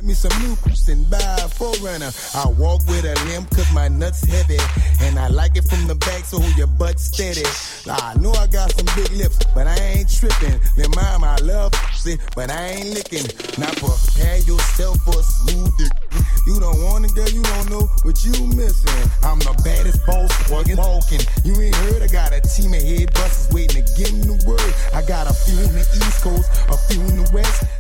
me some new and buy a 4Runner. I walk with a limp cause my nuts heavy. And I like it from the back so hold your butt steady. I know I got some big lips, but I ain't tripping. Then mom, I love pussy, but I ain't licking. Now prepare yourself for smooth dick. You don't want it, girl, you don't know what you missing. I'm the baddest boss walking. You ain't heard, I got a team of head busters waiting to give me the word. I got a few in the East Coast, a few in the West.